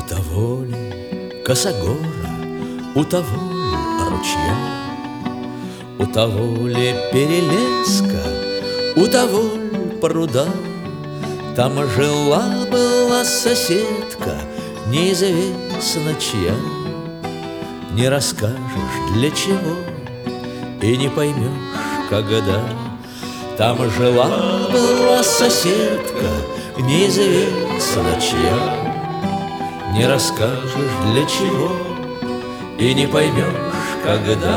того ли косогора, у того ли ручья, у того ли перелеска, у того ли пруда. Там жила-была соседка, неизвестно чья. Не расскажешь для чего и не поймешь, когда. Там жила-была соседка, неизвестно чья. Не расскажешь для чего и не поймешь, когда.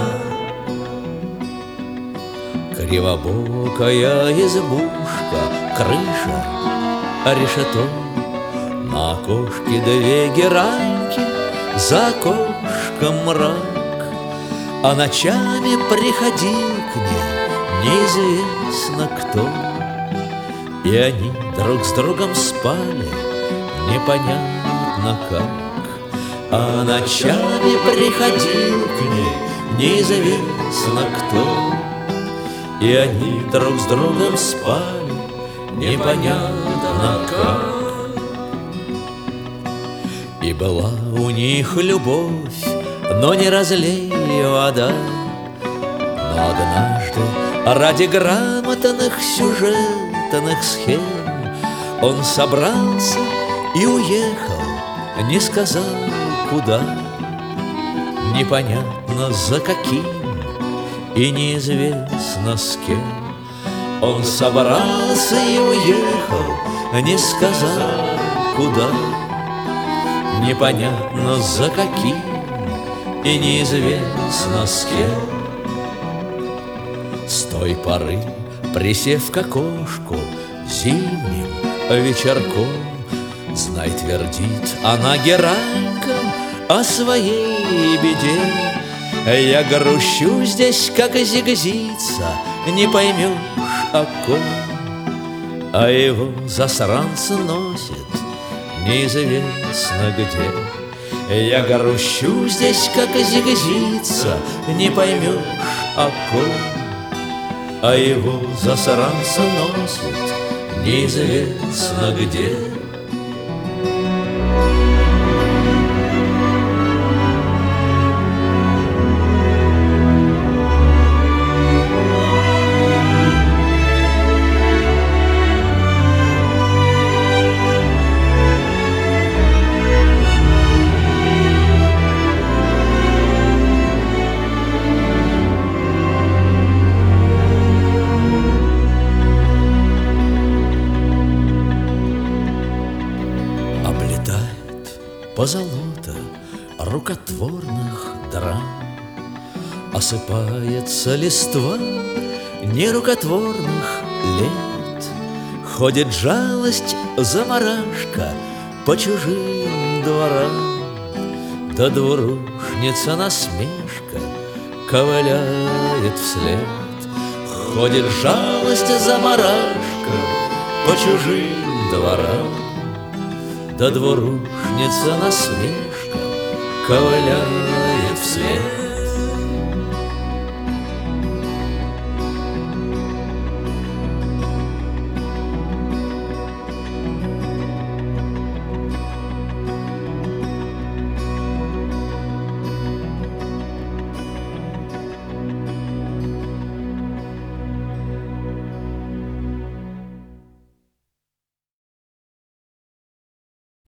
Кривобокая избушка, крыша, решето, на окошке две гераньки, за окошком мрак. А ночами приходил к ней неизвестно кто, и они друг с другом спали непонятно как. А ночами приходил к ней неизвестно кто, и они друг с другом спали непонятно как. И была у них любовь, но не разлей вода. Но однажды ради грамотных сюжетных схем он собрался и уехал, не сказал куда. Непонятно за каким и неизвестно с кем. Он собрался и уехал, не сказал куда. Непонятно за каким и неизвестно с кем. С той поры, присев к окошку зимним вечерком, знай, твердит она геранькам о своей беде. Я грущу здесь, как зигзица, не поймешь о ком, а его засранца носит неизвестно где. Я грущу здесь, как зигзица, не поймешь о ком, а его засранца носит неизвестно где. Позолота рукотворных драм, осыпается листва нерукотворных лет. Ходит жалость заморашка по чужим дворам, да двурушница насмешка ковыляет вслед. Ходит жалость заморашка по чужим дворам, да двурушница насмешка ковыляет вслед.